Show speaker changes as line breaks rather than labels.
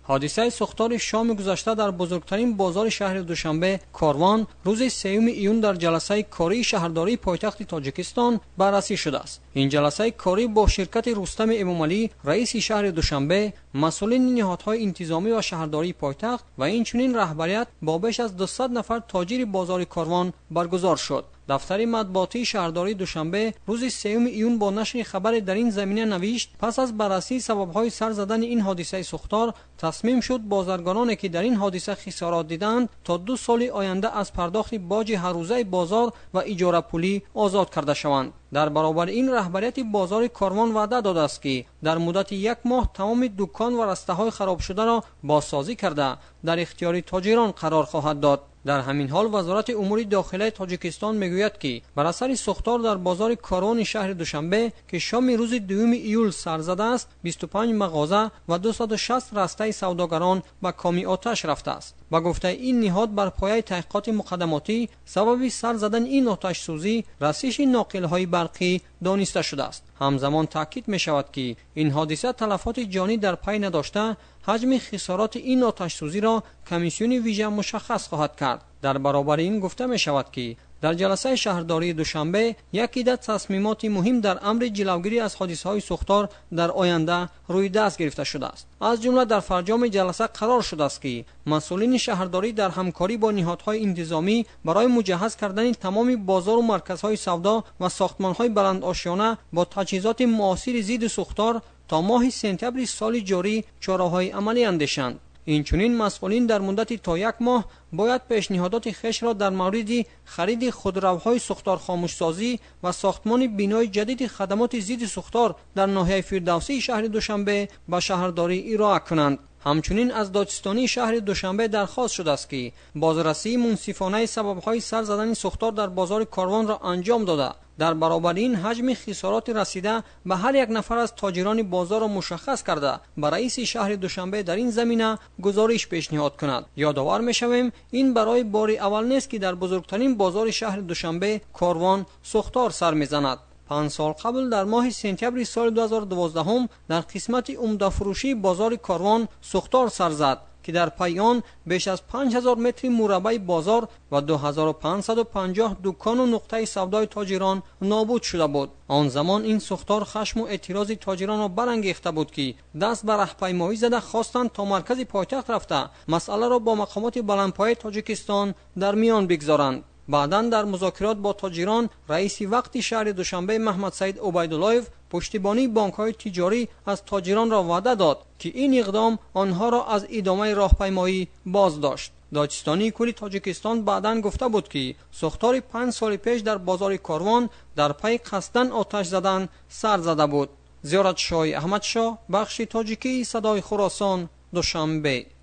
حادثه سوختار شام گذشته در بزرگترین بازار شهر دوشنبه کاروان روز 3 ایون در جلسه کاری شهرداری پایتخت تاجیکستان بررسی شده است. این جلسه کاری با شرکت رستم امامعلی رئیس شهر دوشنبه، مسئولین نهادهای انتظامی و شهرداری پایتخت و اینچنین رهبریت با بیش از 200 نفر تاجر بازار کاروان برگزار شد. دفتر مطبوعاتی شهرداری دوشنبه روز 3 ایون با نشر خبر در این زمینه نوشت پس از بررسی سبب‌های سر زدن این حادثه سوختار تصمیم شد بازرگانانی که در این حادثه خسارات دیدند تا 2 سال آینده از پرداخت باج هر روزه بازار و اجاره پولی آزاد کرده شوند. در برابر این رهبریت بازار کاروان وعده داده است که در مدت 1 ماه تمام دکان و رسته‌های خراب شده را بازسازی کرده در اختیار تاجران قرار خواهد داد. در همین حال وزارت امور داخلی تاجیکستان میگوید که بر اثر سوختار در بازار کاروان شهر دوشنبه که شام روز 2 ایول سر زده است 25 مغازه و 260 رسته سوداگران به کام آتش رفته است. با گفته این نهاد بر پایه تحقیقات مقدماتی سبب سر زدن این آتش سوزی رسیدگی ناقل‌های برقی دانسته شده است. همزمان تاکید می شود که این حادثه تلفات جانی در پی نداشته حجم خسارات این آتش سوزی را کمیسیون ویژه مشخص خواهد کرد. در برابر این گفته می شود که در جلسه شهرداری دوشنبه یک عده تصمیمات مهم در امر جلوگیری از حادثه‌های سوختار در آینده روی دست گرفته شده است. از جمله در فرجام جلسه قرار شده است که مسئولین شهرداری در همکاری با نهادهای انتظامی برای مجهز کردن تمام بازار و مرکزهای سودا و ساختمان‌های بلندآشیانه با تجهیزات معاصر ضد سوختار تا ماه سپتامبر سال جاری چاره‌های عملی اندیشند. اینچنین مسئولین در مدت تا 1 ماه باید پیشنهادات خویش را در مورد خرید خودروهای سوختار خاموشسازی و ساختمان بینای جدید خدمات ضد سوختار در ناحیه فردوسی شهر دوشنبه به شهرداری ارائه کنند. همچنین از دادستانی شهر دوشنبه درخواست شده است که بازرسی منصفانه سبب‌های سر زدن سوختار در بازار کاروان را انجام داده در برابر این حجم خسارات رسیده به هر یک نفر از تاجران بازار را مشخص کرده به رئیس شهر دوشنبه در این زمینه گزارش پیشنهاد کند. یادآور می‌شویم این برای بار اول نیست که در بزرگترین بازار شهر دوشنبه کاروان سوختار سر می‌زند. 5 سال قبل در ماه سپتامبر سال 2012 در قسمت عمده فروشی بازار کاروان سوختار سر زد که در پی آن بیش از 5000 متر مربع بازار و 2550 دکان و نقطه سودای تاجران نابود شده بود. آن زمان این سوختار خشم و اعتراض تاجران را برانگیخته بود که دست به راهپیمایی زده خواستند تا مرکز پایتخت رفته مسئله را با مقامات بلندپایه تاجیکستان در میان بگذارند. بعداً در مذاکرات با تاجران رئیس وقت شهر دوشنبه محمد سعید عبیداللهیف پشتیبانی بانک‌های تجاری از تاجران را وعده داد که این اقدام آنها را از ادامه راهپیمایی باز داشت. دادستانی کل تاجیکستان بعداً گفته بود که سوختار 5 سال پیش در بازار کاروان در پی قصداً آتش زدن سر زده بود. زیارت شاه احمد شاه، بخش تاجیکی صدای خراسان، دوشنبه.